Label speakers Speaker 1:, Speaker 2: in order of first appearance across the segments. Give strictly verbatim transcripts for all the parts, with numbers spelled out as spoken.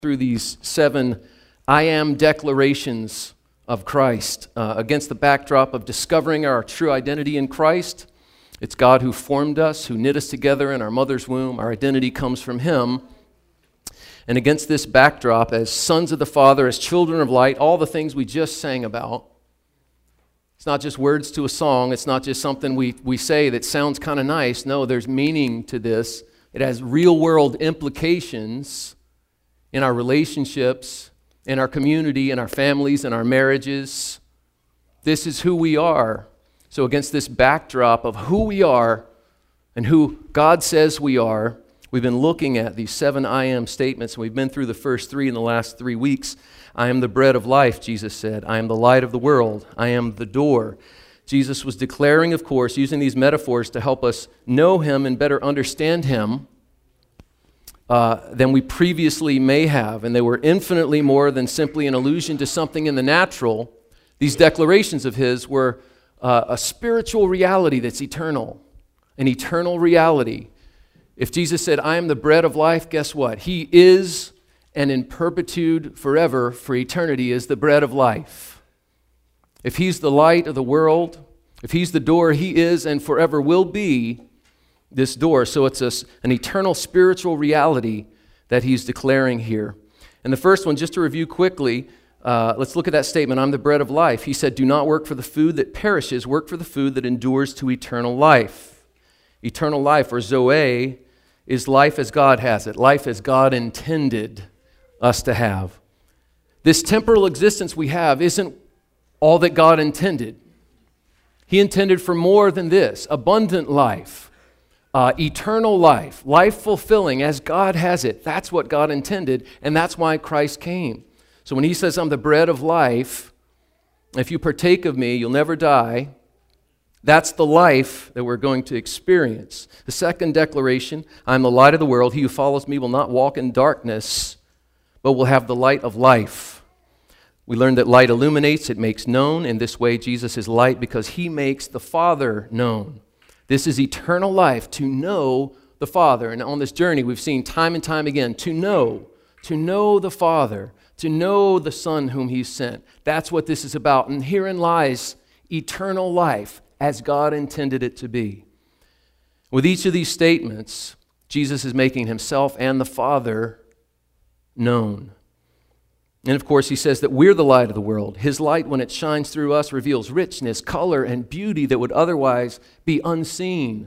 Speaker 1: through these seven I am declarations of Christ uh, against the backdrop of discovering our true identity in Christ. It's God who formed us, who knit us together in our mother's womb. Our identity comes from Him. And against this backdrop, as sons of the Father, as children of light, all the things we just sang about, it's not just words to a song. It's not just something we, we say that sounds kind of nice. No, there's meaning to this. It has real-world implications in our relationships, in our community, in our families, in our marriages. This is who we are. So against this backdrop of who we are and who God says we are, we've been looking at these seven I am statements. We've been through the first three in the last three weeks. I am the bread of life, Jesus said. I am the light of the world. I am the door. Jesus was declaring, of course, using these metaphors to help us know Him and better understand Him uh, than we previously may have. And they were infinitely more than simply an allusion to something in the natural. These declarations of His were uh, a spiritual reality that's eternal, an eternal reality. If Jesus said, I am the bread of life, guess what? He is, and in perpetuity forever, for eternity, is the bread of life. If He's the light of the world, if He's the door, He is and forever will be this door. So it's a, an eternal spiritual reality that He's declaring here. And the first one, just to review quickly, uh, let's look at that statement, I'm the bread of life. He said, do not work for the food that perishes, work for the food that endures to eternal life. Eternal life, or Zoe, is life as God has it, life as God intended us to have. This temporal existence we have isn't all that God intended. He intended for more than this, abundant life, uh, eternal life, life fulfilling as God has it. That's what God intended, and that's why Christ came. So when He says, I'm the bread of life, if you partake of me, you'll never die. That's the life that we're going to experience. The second declaration, I'm the light of the world. He who follows me will not walk in darkness, but will have the light of life. We learned that light illuminates, it makes known. In this way, Jesus is light because He makes the Father known. This is eternal life, to know the Father. And on this journey, we've seen time and time again, to know, to know the Father, to know the Son whom He sent. That's what this is about. And herein lies eternal life, as God intended it to be. With each of these statements, Jesus is making Himself and the Father known. And of course, He says that we're the light of the world. His light, when it shines through us, reveals richness, color, and beauty that would otherwise be unseen.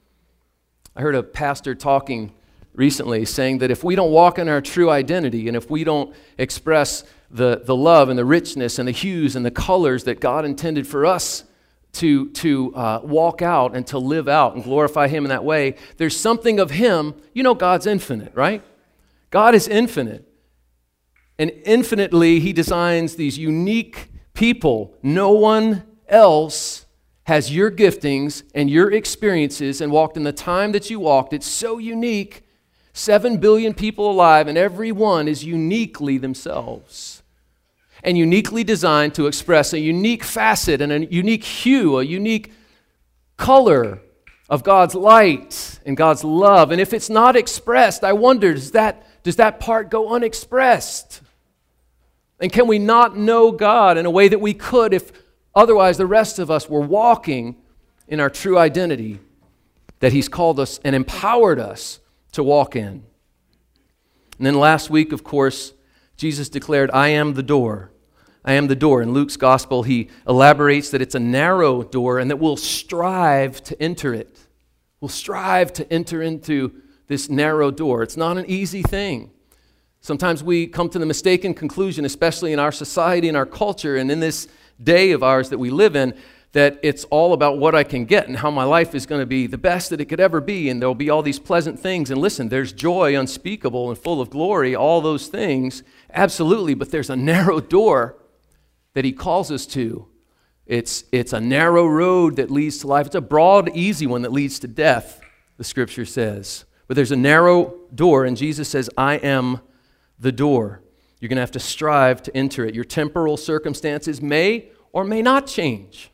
Speaker 1: I heard a pastor talking recently saying that if we don't walk in our true identity and if we don't express the, the love and the richness and the hues and the colors that God intended for us to, to uh, walk out and to live out and glorify Him in that way, there's something of Him. You know God's infinite, right? God is infinite. And infinitely, He designs these unique people. No one else has your giftings and your experiences and walked in the time that you walked. It's so unique. Seven billion people alive, and every one is uniquely themselves and uniquely designed to express a unique facet and a unique hue, a unique color of God's light and God's love. And if it's not expressed, I wonder, does that, does that part go unexpressed? And can we not know God in a way that we could if otherwise the rest of us were walking in our true identity that He's called us and empowered us to walk in? And then last week, of course, Jesus declared, I am the door. I am the door. In Luke's gospel, He elaborates that it's a narrow door and that we'll strive to enter it. We'll strive to enter into this narrow door. It's not an easy thing. Sometimes we come to the mistaken conclusion, especially in our society and our culture and in this day of ours that we live in, that it's all about what I can get and how my life is going to be the best that it could ever be, and there'll be all these pleasant things. And listen, there's joy unspeakable and full of glory, all those things, absolutely, but there's a narrow door that He calls us to. It's, it's a narrow road that leads to life. It's a broad, easy one that leads to death, the Scripture says. But there's a narrow door, and Jesus says, I am the door. You're going to have to strive to enter it. Your temporal circumstances may or may not change.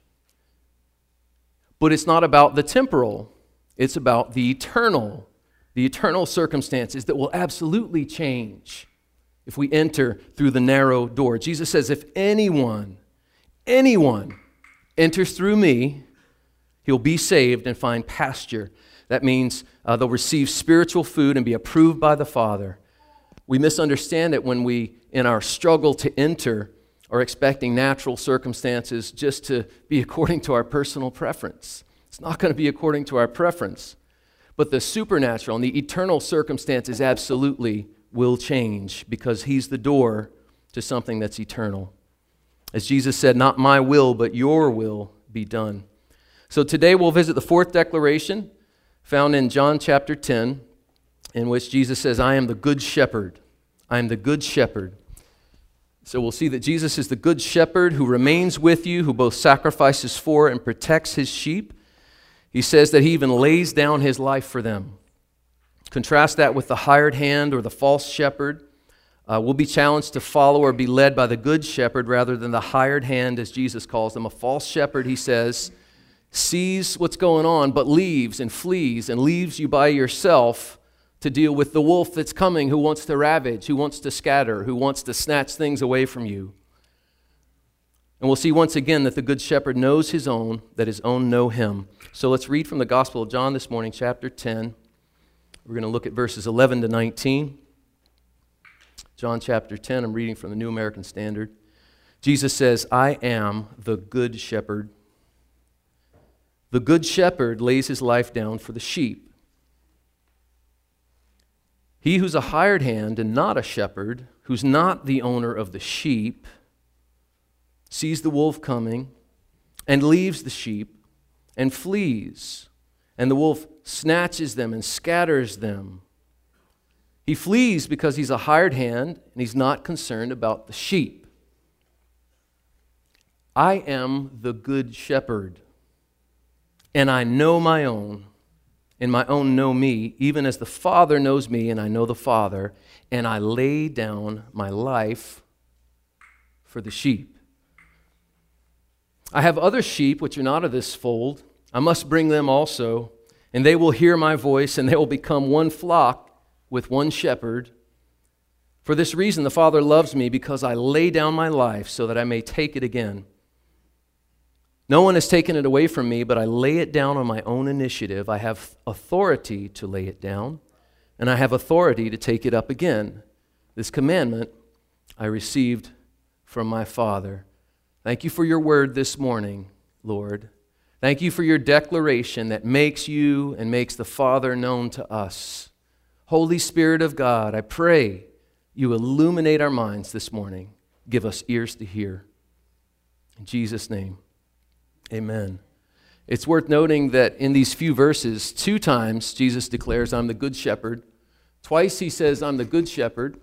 Speaker 1: But it's not about the temporal. It's about the eternal. The eternal circumstances that will absolutely change if we enter through the narrow door. Jesus says, if anyone, anyone enters through me, he'll be saved and find pasture. That means uh, they'll receive spiritual food and be approved by the Father. We misunderstand it when we, in our struggle to enter, are expecting natural circumstances just to be according to our personal preference. It's not going to be according to our preference. But the supernatural and the eternal circumstances absolutely will change because he's the door to something that's eternal. As Jesus said, not my will, but your will be done. So today we'll visit the fourth declaration found in John chapter ten, in which Jesus says, I am the good shepherd. I am the good shepherd. So we'll see that Jesus is the good shepherd who remains with you, who both sacrifices for and protects his sheep. He says that he even lays down his life for them. Contrast that with the hired hand or the false shepherd. Uh, we'll be challenged to follow or be led by the good shepherd rather than the hired hand, as Jesus calls them. A false shepherd, he says, sees what's going on, but leaves and flees and leaves you by yourself to deal with the wolf that's coming, who wants to ravage, who wants to scatter, who wants to snatch things away from you. And we'll see once again that the good shepherd knows his own, that his own know him. So let's read from the Gospel of John this morning, chapter ten. We're going to look at verses eleven to nineteen. John chapter ten, I'm reading from the New American Standard. Jesus says, I am the good shepherd. The good shepherd lays his life down for the sheep. He who's a hired hand and not a shepherd, who's not the owner of the sheep, sees the wolf coming and leaves the sheep and flees, and the wolf snatches them and scatters them. He flees because he's a hired hand and he's not concerned about the sheep. I am the good shepherd, and I know my own, and my own know me, even as the Father knows me, and I know the Father, and I lay down my life for the sheep. I have other sheep which are not of this fold. I must bring them also, and they will hear my voice, and they will become one flock with one shepherd. For this reason the Father loves me, because I lay down my life so that I may take it again. No one has taken it away from me, but I lay it down on my own initiative. I have authority to lay it down, and I have authority to take it up again. This commandment I received from my Father. Thank you for your word this morning, Lord. Thank you for your declaration that makes you and makes the Father known to us. Holy Spirit of God, I pray you illuminate our minds this morning. Give us ears to hear. In Jesus' name. Amen. It's worth noting that in these few verses, two times Jesus declares, I'm the good shepherd. Twice he says, I'm the good shepherd.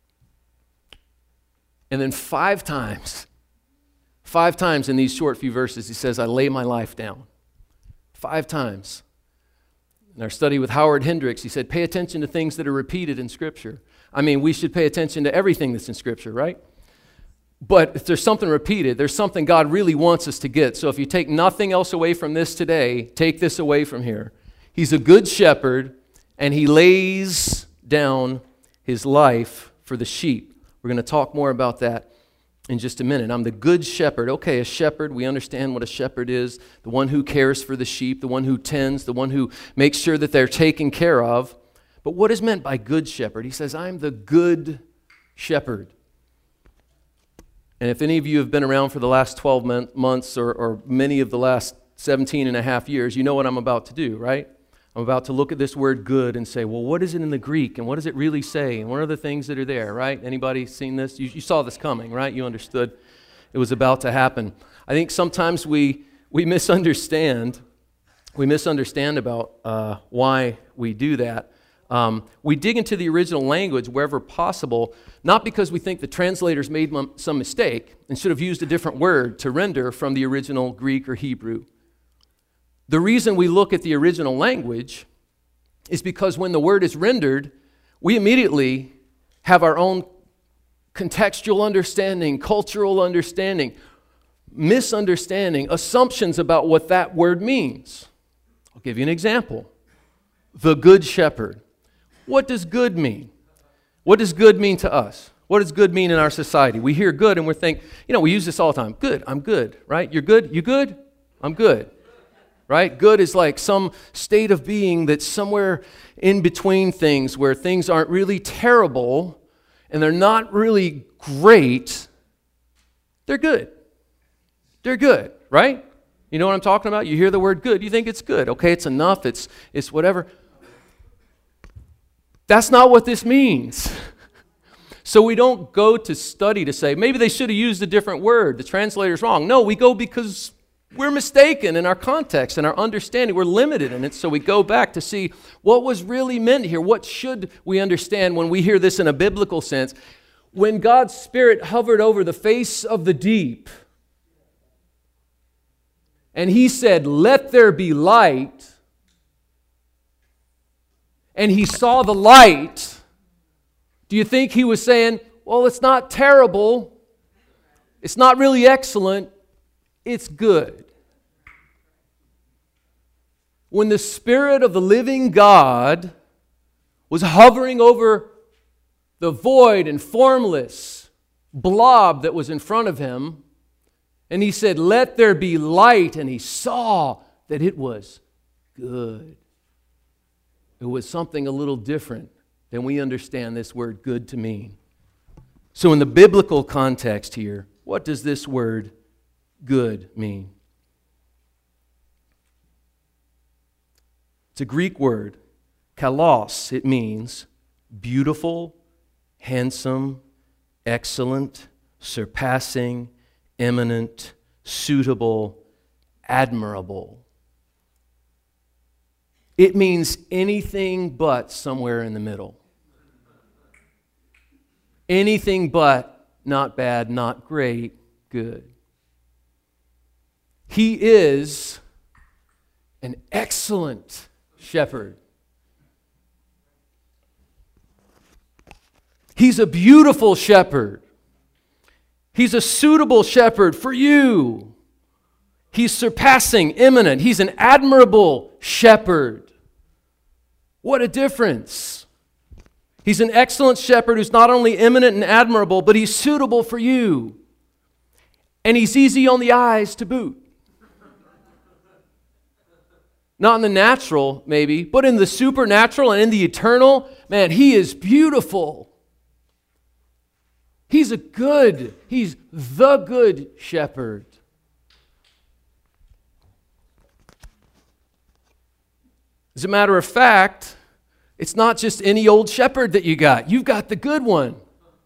Speaker 1: And then five times, five times in these short few verses, he says, I lay my life down. Five times. In our study with Howard Hendricks, he said, pay attention to things that are repeated in Scripture. I mean, we should pay attention to everything that's in Scripture, right? But if there's something repeated, there's something God really wants us to get. So if you take nothing else away from this today, take this away from here. He's a good shepherd, and he lays down his life for the sheep. We're going to talk more about that in just a minute. I'm the good shepherd. Okay, a shepherd, we understand what a shepherd is. The one who cares for the sheep, the one who tends, the one who makes sure that they're taken care of. But what is meant by good shepherd? He says, I'm the good shepherd. And if any of you have been around for the last twelve months or, or many of the last seventeen and a half years, you know what I'm about to do, right? I'm about to look at this word good and say, well, what is it in the Greek? And what does it really say? And what are the things that are there, right? Anybody seen this? You, you saw this coming, right? You understood it was about to happen. I think sometimes we we misunderstand. We misunderstand about uh, why we do that. Um, we dig into the original language wherever possible, not because we think the translators made m- some mistake and should have used a different word to render from the original Greek or Hebrew. The reason we look at the original language is because when the word is rendered, we immediately have our own contextual understanding, cultural understanding, misunderstanding, assumptions about what that word means. I'll give you an example. The good shepherd. What does good mean? What does good mean to us? What does good mean in our society? We hear good and we think, you know, we use this all the time. Good, I'm good, right? You're good? You good? I'm good, right? Good is like some state of being that's somewhere in between things where things aren't really terrible and they're not really great. They're good. They're good, right? You know what I'm talking about? You hear the word good, you think it's good. Okay, it's enough, it's, it's whatever. That's not what this means. So we don't go to study to say, maybe they should have used a different word, the translator's wrong. No, we go because we're mistaken in our context and our understanding. We're limited in it, so we go back to see what was really meant here. What should we understand when we hear this in a biblical sense? When God's Spirit hovered over the face of the deep, and He said, "Let there be light," and He saw the light, do you think He was saying, well, it's not terrible, it's not really excellent, it's good? When the Spirit of the living God was hovering over the void and formless blob that was in front of Him, and He said, "Let there be light," and He saw that it was good. It was something a little different than we understand this word good to mean. So in the biblical context here, what does this word good mean? It's a Greek word, kalos. It means beautiful, handsome, excellent, surpassing, eminent, suitable, admirable. It means anything but somewhere in the middle. Anything but not bad, not great, good. He is an excellent shepherd. He's a beautiful shepherd. He's a suitable shepherd for you. He's surpassing, eminent. He's an admirable shepherd. What a difference. He's an excellent shepherd who's not only eminent and admirable, but He's suitable for you. And He's easy on the eyes to boot. Not in the natural, maybe, but in the supernatural and in the eternal, man, He is beautiful. He's a good, He's the good shepherd. As a matter of fact, it's not just any old shepherd that you got. You've got the good one.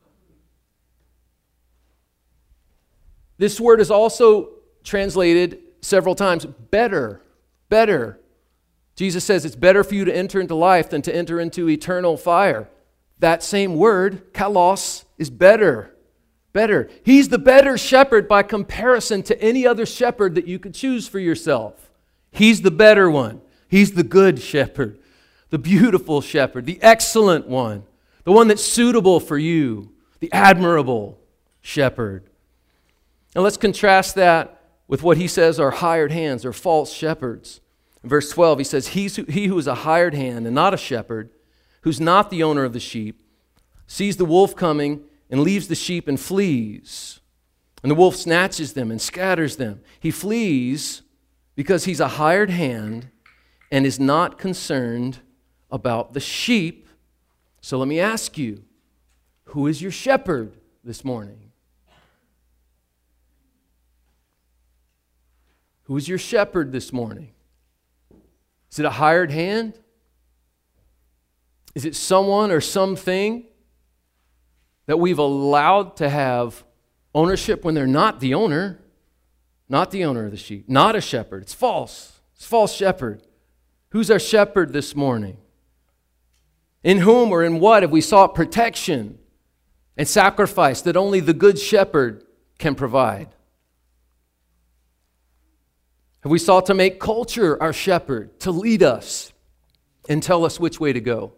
Speaker 1: This word is also translated several times, better, better. Jesus says it's better for you to enter into life than to enter into eternal fire. That same word, kalos, is better, better. He's the better shepherd by comparison to any other shepherd that you could choose for yourself. He's the better one. He's the good shepherd, the beautiful shepherd, the excellent one, the one that's suitable for you, the admirable shepherd. Now let's contrast that with what He says are hired hands or false shepherds. In verse twelve, He says, He's who, He who is a hired hand and not a shepherd, who's not the owner of the sheep, sees the wolf coming and leaves the sheep and flees. And the wolf snatches them and scatters them. He flees because he's a hired hand and is not concerned about the sheep. So let me ask you, who is your shepherd this morning? Who is your shepherd this morning? Is it a hired hand? Is it someone or something that we've allowed to have ownership when they're not the owner? Not the owner of the sheep, not a shepherd. It's false. It's false shepherd. Who's our shepherd this morning? In whom or in what have we sought protection and sacrifice that only the good shepherd can provide? Have we sought to make culture our shepherd, to lead us and tell us which way to go?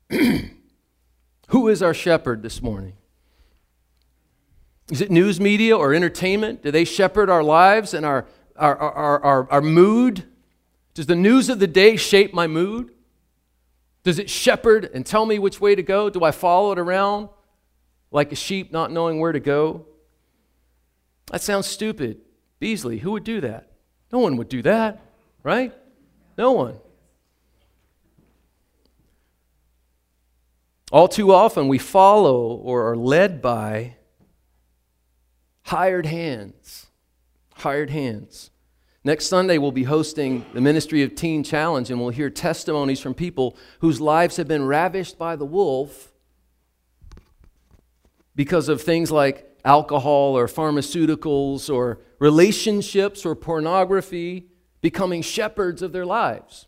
Speaker 1: Who is our shepherd this morning? Is it news media or entertainment? Do they shepherd our lives and our, our, our, our, our mood? Does the news of the day shape my mood? Does it shepherd and tell me which way to go? Do I follow it around? like a sheep not knowing where to go? That sounds stupid. Beasley, who would do that? No one would do that, right? No one. All too often we follow or are led by hired hands. Hired hands. Next Sunday we'll be hosting the Ministry of Teen Challenge, and we'll hear testimonies from people whose lives have been ravished by the wolf because of things like alcohol or pharmaceuticals or relationships or pornography, becoming shepherds of their lives.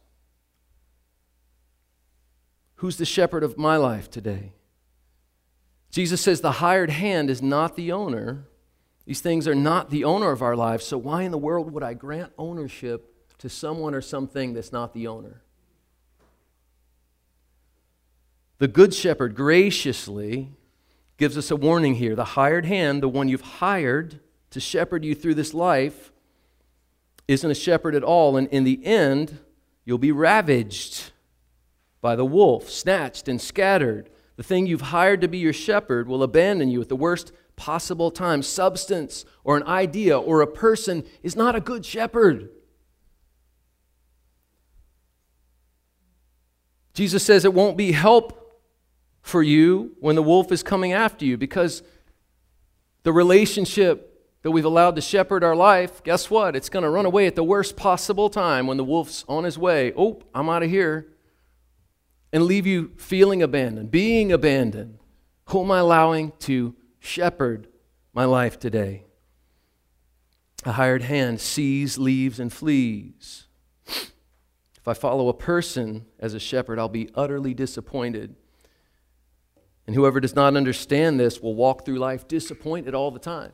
Speaker 1: Who's the shepherd of my life today? Jesus says the hired hand is not the owner. These things are not the owner of our lives, so why in the world would I grant ownership to someone or something that's not the owner? The Good Shepherd graciously gives us a warning here. The hired hand, the one you've hired to shepherd you through this life, isn't a shepherd at all, and in the end, you'll be ravaged by the wolf, snatched and scattered. The thing you've hired to be your shepherd will abandon you at the worst possible time. Substance or an idea or a person is not a good shepherd. Jesus says it won't be help for you when the wolf is coming after you, because the relationship that we've allowed to shepherd our life, guess what? It's going to run away at the worst possible time when the wolf's on his way. Oh, I'm out of here. And leave you feeling abandoned, being abandoned. Who am I allowing to shepherd my life today? A hired hand sees, leaves, and flees. If I follow a person as a shepherd, I'll be utterly disappointed. And whoever does not understand this will walk through life disappointed all the time.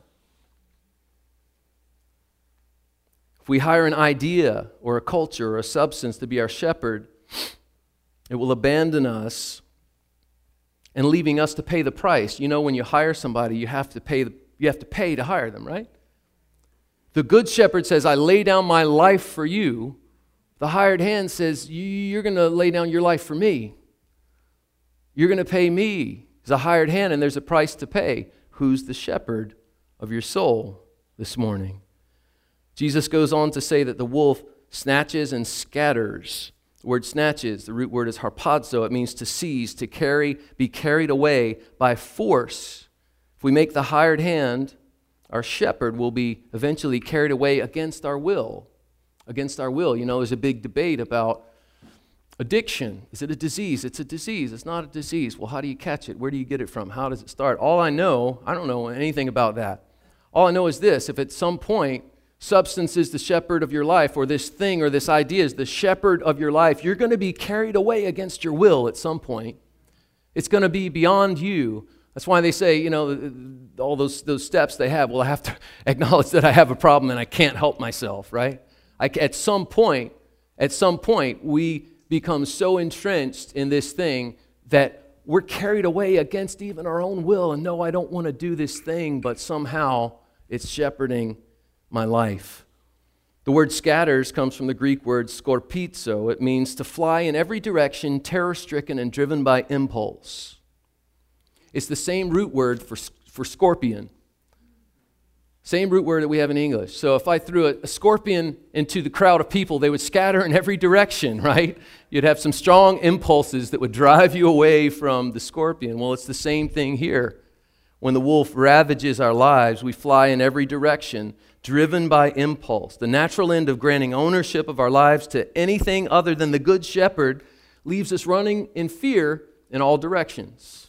Speaker 1: If we hire an idea or a culture or a substance to be our shepherd, it will abandon us and leaving us to pay the price. You know, when you hire somebody, you have to pay, the, you have to pay to hire them, right? The Good Shepherd says, I lay down my life for you. The hired hand says, you're going to lay down your life for me. You're going to pay me. It's a hired hand, and there's a price to pay. Who's the shepherd of your soul this morning? Jesus goes on to say that the wolf snatches and scatters. The word snatches, the root word is harpazo. It means to seize, to carry, be carried away by force. If we make the hired hand, our shepherd will be eventually carried away against our will. Against our will. You know, there's a big debate about addiction. Is it a disease? It's a disease. It's not a disease. Well, how do you catch it? Where do you get it from? How does it start? All I know, I don't know anything about that. All I know is this: if at some point substance is the shepherd of your life, or this thing or this idea is the shepherd of your life, you're going to be carried away against your will at some point. It's going to be beyond you. That's why they say, you know, all those, those steps they have, well, I have to acknowledge that I have a problem and I can't help myself, right? I, at some point, at some point, we become so entrenched in this thing that we're carried away against even our own will, and no, I don't want to do this thing, but somehow it's shepherding my life. The word scatters comes from the Greek word skorpizo. It means to fly in every direction, terror-stricken and driven by impulse. It's the same root word for, for scorpion. Same root word that we have in English. So if I threw a, a scorpion into the crowd of people, they would scatter in every direction, right? You'd have some strong impulses that would drive you away from the scorpion. Well, it's the same thing here. When the wolf ravages our lives, we fly in every direction, driven by impulse. The natural end of granting ownership of our lives to anything other than the Good Shepherd leaves us running in fear in all directions.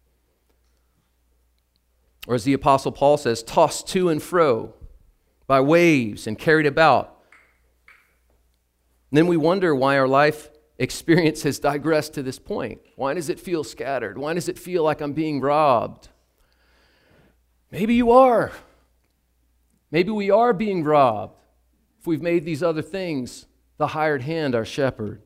Speaker 1: Or as the Apostle Paul says, tossed to and fro by waves and carried about. And then we wonder why our life experience has digressed to this point. Why does it feel scattered? Why does it feel like I'm being robbed? Maybe you are. Maybe we are being robbed if we've made these other things the hired hand, our shepherd.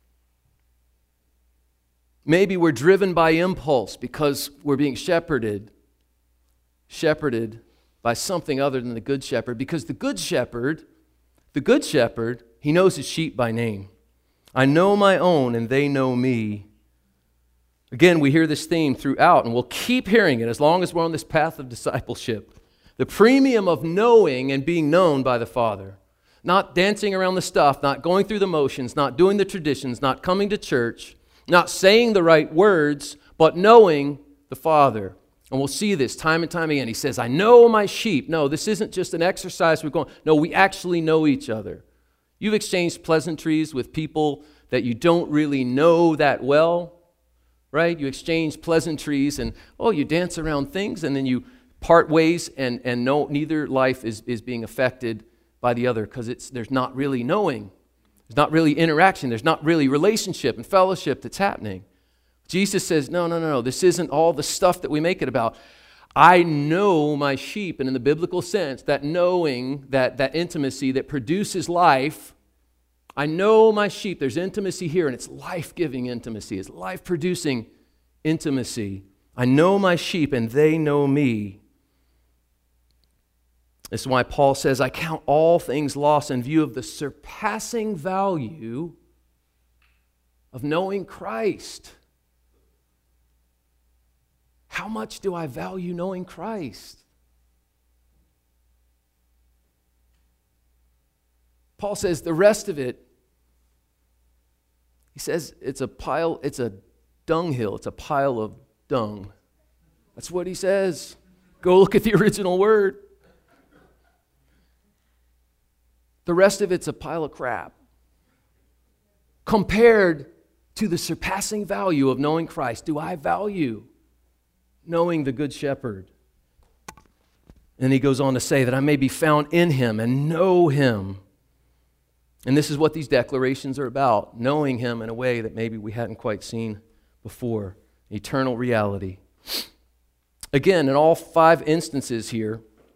Speaker 1: Maybe we're driven by impulse because we're being shepherded, shepherded by something other than the Good Shepherd, because the Good Shepherd, the Good Shepherd, he knows his sheep by name. I know my own and they know me. Again, we hear this theme throughout, and we'll keep hearing it as long as we're on this path of discipleship. The premium of knowing and being known by the Father. Not dancing around the stuff, not going through the motions, not doing the traditions, not coming to church, not saying the right words, but knowing the Father. And we'll see this time and time again. He says, I know my sheep. No, this isn't just an exercise we're going. No, we actually know each other. You've exchanged pleasantries with people that you don't really know that well, right? You exchange pleasantries and, oh, you dance around things, and then you part ways, and, and no, neither life is, is being affected by the other because it's there's not really knowing. There's not really interaction. There's not really relationship and fellowship that's happening. Jesus says, no, no, no, no, this isn't all the stuff that we make it about. I know my sheep, and in the biblical sense, that knowing, that, that intimacy that produces life, I know my sheep. There's intimacy here, and it's life-giving intimacy. It's life-producing intimacy. I know my sheep, and they know me. This is why Paul says, I count all things lost in view of the surpassing value of knowing Christ. How much do I value knowing Christ? Paul says the rest of it, he says it's a pile, it's a dunghill, it's a pile of dung. That's what he says. Go look at the original word. The rest of it's a pile of crap compared to the surpassing value of knowing Christ. Do I value knowing the Good Shepherd? And he goes on to say that I may be found in him and know him. And this is what these declarations are about, knowing him in a way that maybe we hadn't quite seen before, eternal reality. Again, in all five instances here,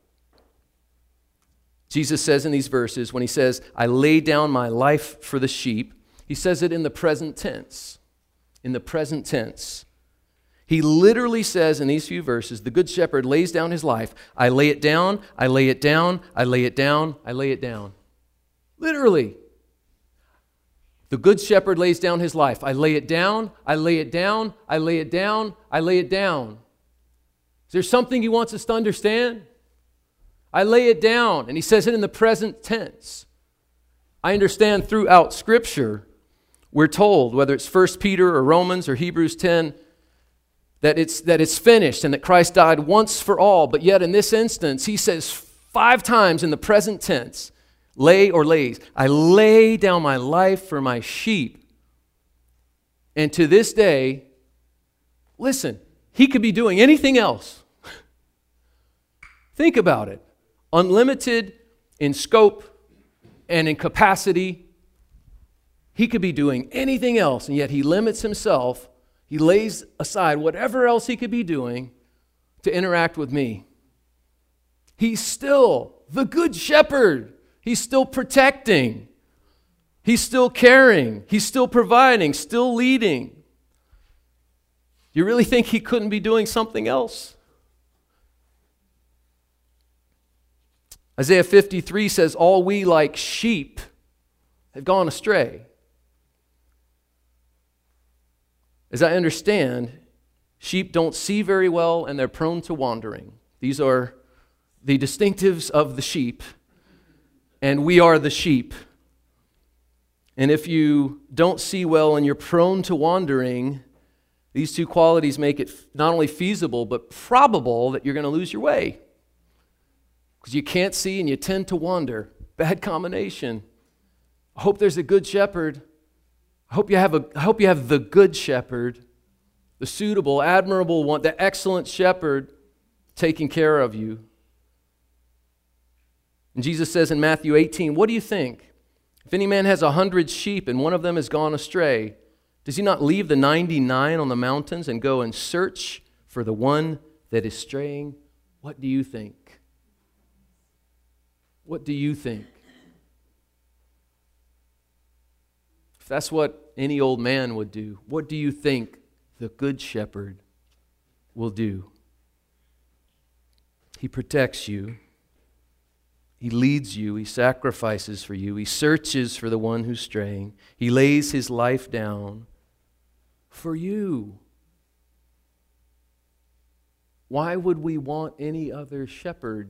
Speaker 1: Jesus says in these verses, when he says, I lay down my life for the sheep, he says it in the present tense. In the present tense. He literally says in these few verses, the Good Shepherd lays down his life. I lay it down, I lay it down, I lay it down, I lay it down. Literally. The Good Shepherd lays down his life. I lay it down, I lay it down, I lay it down, I lay it down. Is there something he wants us to understand? I lay it down, and he says it in the present tense. I understand throughout Scripture, we're told, whether it's First Peter or Romans or Hebrews ten, that it's, that it's finished and that Christ died once for all. But yet in this instance, he says five times in the present tense, lay or lays, I lay down my life for my sheep. And to this day, listen, he could be doing anything else. Think about it. Unlimited in scope and in capacity. He could be doing anything else, and yet he limits himself. He lays aside whatever else he could be doing to interact with me. He's still the Good Shepherd. He's still protecting. He's still caring. He's still providing, still leading. Do you really think he couldn't be doing something else? Isaiah fifty-three says, all we like sheep have gone astray. As I understand, sheep don't see very well and they're prone to wandering. These are the distinctives of the sheep, and we are the sheep. And if you don't see well and you're prone to wandering, these two qualities make it not only feasible but probable that you're going to lose your way. Because you can't see and you tend to wander. Bad combination. I hope there's a good shepherd. I hope you have a I hope you have the good shepherd, the suitable, admirable one, the excellent shepherd taking care of you. And Jesus says in Matthew eighteen, what do you think? If any man has a hundred sheep and one of them has gone astray, does he not leave the ninety-nine on the mountains and go and search for the one that is straying? What do you think? What do you think? If that's what any old man would do, what do you think the Good Shepherd will do? He protects you. He leads you. He sacrifices for you. He searches for the one who's straying. He lays his life down for you. Why would we want any other shepherd?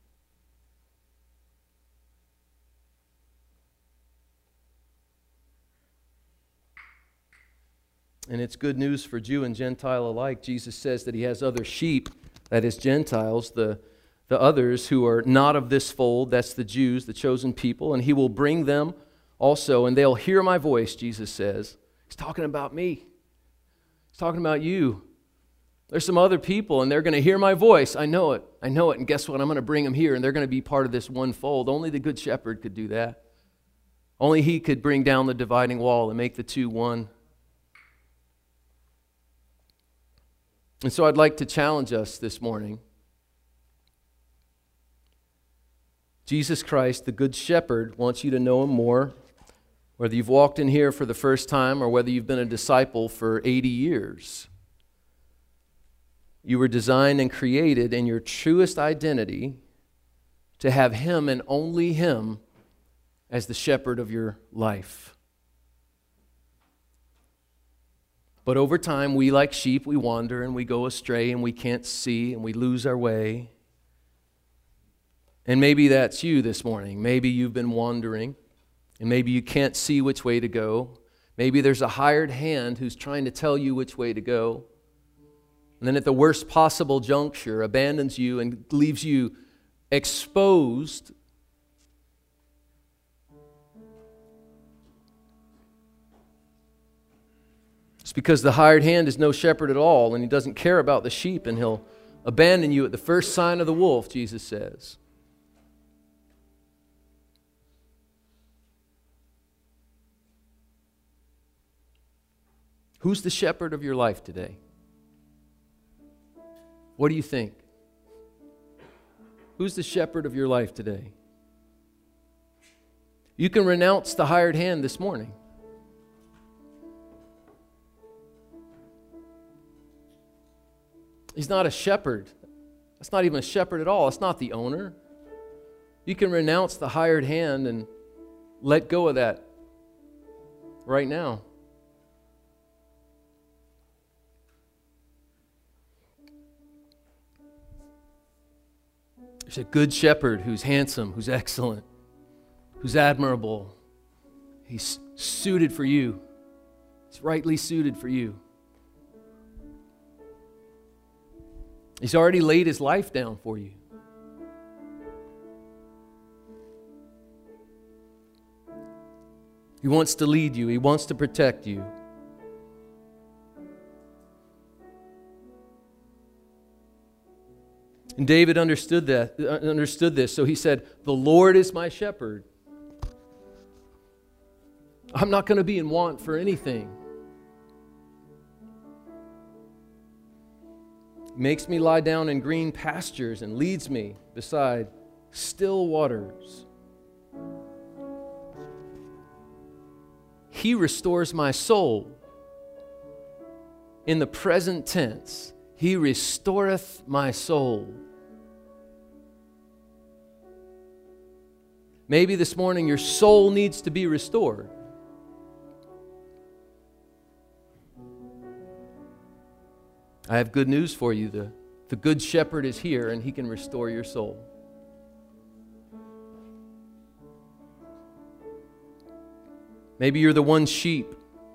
Speaker 1: And it's good news for Jew and Gentile alike. Jesus says that he has other sheep, that is Gentiles, the, the others who are not of this fold, that's the Jews, the chosen people, and he will bring them also, and they'll hear my voice, Jesus says. He's talking about me. He's talking about you. There's some other people, and they're going to hear my voice. I know it. I know it, and guess what? I'm going to bring them here, and they're going to be part of this one fold. Only the Good Shepherd could do that. Only he could bring down the dividing wall and make the two one. And so I'd like to challenge us this morning. Jesus Christ, the Good Shepherd, wants you to know him more. Whether you've walked in here for the first time or whether you've been a disciple for eighty years. You were designed and created in your truest identity to have him and only him as the shepherd of your life. But over time, we like sheep, we wander and we go astray and we can't see and we lose our way. And maybe that's you this morning. Maybe you've been wandering and maybe you can't see which way to go. Maybe there's a hired hand who's trying to tell you which way to go. And then at the worst possible juncture, abandons you and leaves you exposed. It's because the hired hand is no shepherd at all, and he doesn't care about the sheep, and he'll abandon you at the first sign of the wolf, Jesus says. Who's the shepherd of your life today? What do you think? Who's the shepherd of your life today? You can renounce the hired hand this morning. He's not a shepherd. That's not even a shepherd at all. It's not the owner. You can renounce the hired hand and let go of that right now. There's a good shepherd who's handsome, who's excellent, who's admirable. He's suited for you. He's rightly suited for you. He's already laid his life down for you. He wants to lead you. He wants to protect you. And David understood that, understood this, so he said, "The Lord is my shepherd. I'm not going to be in want for anything. He makes me lie down in green pastures and leads me beside still waters. He restores my soul." In the present tense, He restoreth my soul. Maybe this morning your soul needs to be restored. I have good news for you. The, the Good Shepherd is here and He can restore your soul. Maybe you're the one sheep.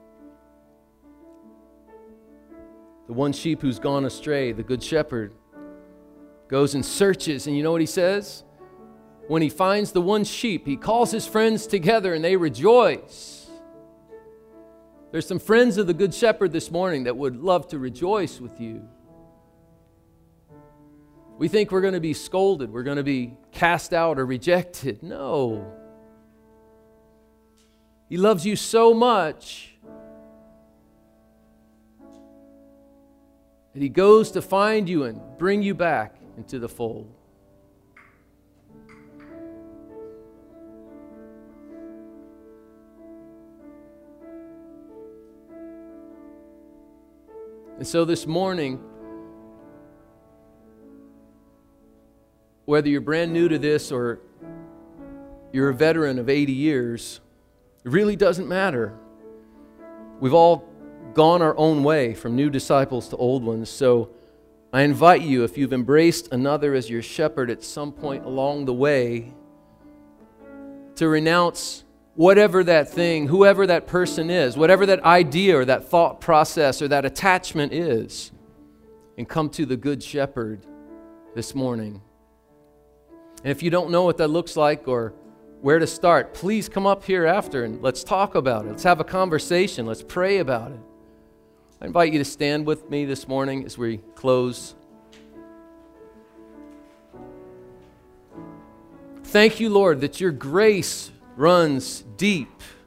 Speaker 1: The one sheep who's gone astray. The Good Shepherd goes and searches, and you know what He says? When He finds the one sheep, He calls His friends together and they rejoice. There's some friends of the Good Shepherd this morning that would love to rejoice with you. We think we're going to be scolded, we're going to be cast out or rejected. No. He loves you so much that He goes to find you and bring you back into the fold. And so this morning, whether you're brand new to this or you're a veteran of eighty years, it really doesn't matter. We've all gone our own way, from new disciples to old ones. So I invite you, if you've embraced another as your shepherd at some point along the way, to renounce whatever that thing, whoever that person is, whatever that idea or that thought process or that attachment is, and come to the Good Shepherd this morning. And if you don't know what that looks like or where to start, please come up here after and let's talk about it. Let's have a conversation. Let's pray about it. I invite you to stand with me this morning as we close. Thank you, Lord, that your grace runs deep